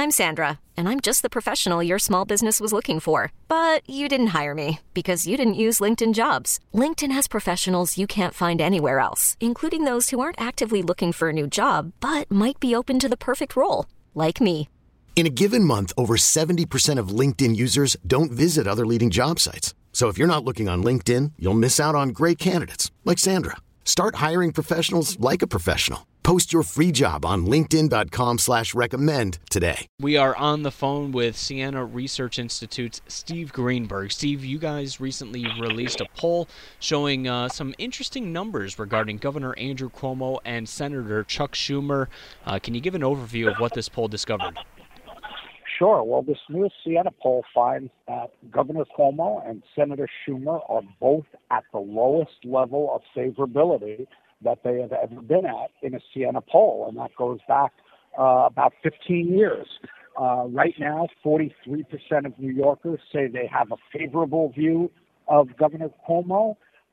I'm Sandra, and I'm just the professional your small business was looking for. But you didn't hire me because you didn't use LinkedIn Jobs. LinkedIn has professionals you can't find anywhere else, including those who aren't actively looking for a new job, but might be open to the perfect role, like me. In a given month, over 70% of LinkedIn users don't visit other leading job sites. So if you're not looking on LinkedIn, you'll miss out on great candidates like Sandra. Start hiring professionals like a professional. Post your free job on linkedin.com/recommend today. We are on the phone with Siena Research Institute's Steve Greenberg. Steve, you guys recently released a poll showing some interesting numbers regarding Governor Andrew Cuomo and Senator Chuck Schumer. Can you give an overview of what this poll discovered? Sure. Well, this new Siena poll finds that Governor Cuomo and Senator Schumer are both at the lowest level of favorability that they have ever been at in a Siena poll, and that goes back about 15 years. Right now, 43% of New Yorkers say they have a favorable view of Governor Cuomo.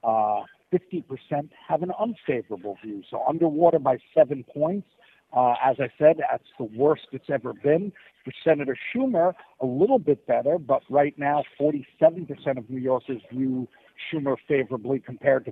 50% have an unfavorable view, so underwater by 7 points. As I said, that's the worst it's ever been. For Senator Schumer, a little bit better, but right now 47% of New Yorkers view Schumer favorably compared to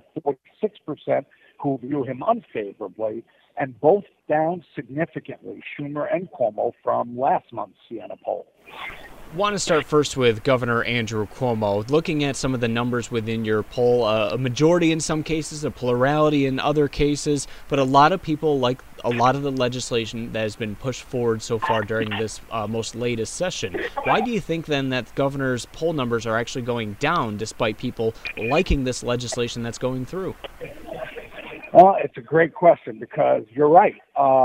46% who view him unfavorably, and both down significantly, Schumer and Cuomo, from last month's Siena poll. Want to start first with Governor Andrew Cuomo. Looking at some of the numbers within your poll, a majority in some cases, a plurality in other cases, but a lot of people like a lot of the legislation that has been pushed forward so far during this most latest session. Why do you think then that the governor's poll numbers are actually going down despite people liking this legislation that's going through? Well, it's a great question because you're right.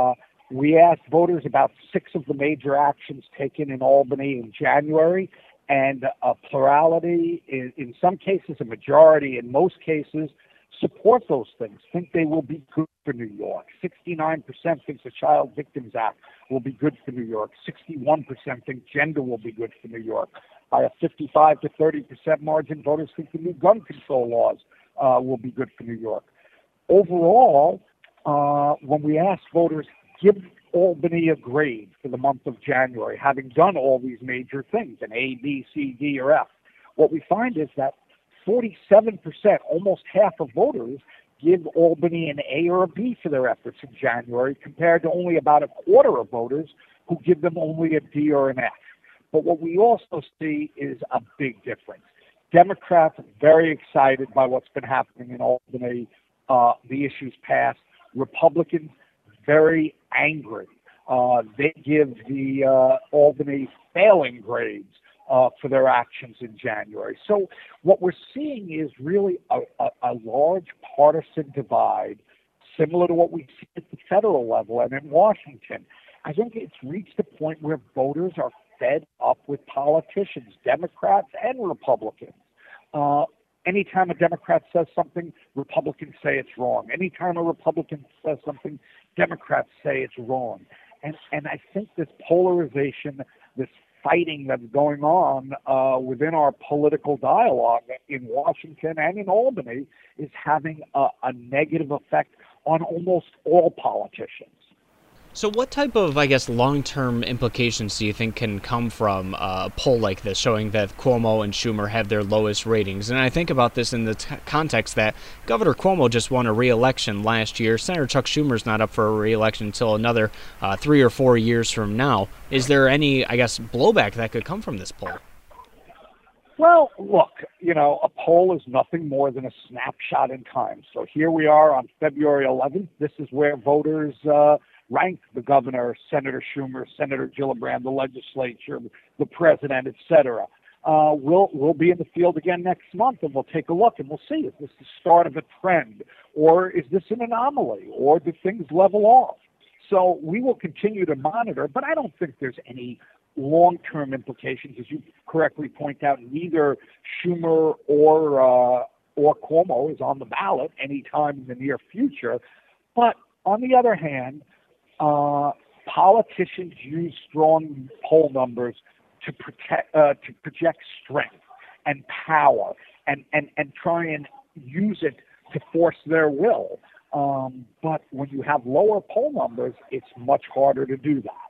We asked voters about 6 of the major actions taken in Albany in January, and a plurality, in some cases a majority, in most cases, support those things, think they will be good for New York. 69% thinks the Child Victims Act will be good for New York. 61% think gender will be good for New York. By a 55 to 30% margin, voters think the new gun control laws will be good for New York. Overall, when we asked voters, give Albany a grade for the month of January, having done all these major things, an A, B, C, D, or F, what we find is that 47%, almost half of voters, give Albany an A or a B for their efforts in January, compared to only about a quarter of voters who give them only a D or an F. But what we also see is a big difference. Democrats are very excited by what's been happening in Albany, the issues passed. Republicans very angry. They give the Albany failing grades for their actions in January. So what we're seeing is really a large partisan divide, similar to what we see at the federal level and in Washington. I think it's reached a point where voters are fed up with politicians, Democrats and Republicans. Anytime a Democrat says something, Republicans say it's wrong. Anytime a Republican says something, Democrats say it's wrong. And I think this polarization, this fighting that's going on within our political dialogue in Washington and in Albany is having a negative effect on almost all politicians. So what type of, long-term implications do you think can come from a poll like this showing that Cuomo and Schumer have their lowest ratings? And I think about this in the context that Governor Cuomo just won a re-election last year. Senator Chuck Schumer's not up for a re-election until another 3 or 4 years from now. Is there any, blowback that could come from this poll? Well, look, a poll is nothing more than a snapshot in time. So here we are on February 11th. This is where voters rank the governor, Senator Schumer, Senator Gillibrand, the legislature, the president, et cetera. We'll be in the field again next month, and we'll take a look, and we'll see, is this the start of a trend, or is this an anomaly, or do things level off? So we will continue to monitor, but I don't think there's any long-term implications. As you correctly point out, neither Schumer or Cuomo is on the ballot anytime in the near future. But on the other hand, politicians use strong poll numbers to project strength and power and try and use it to force their will. But when you have lower poll numbers, it's much harder to do that.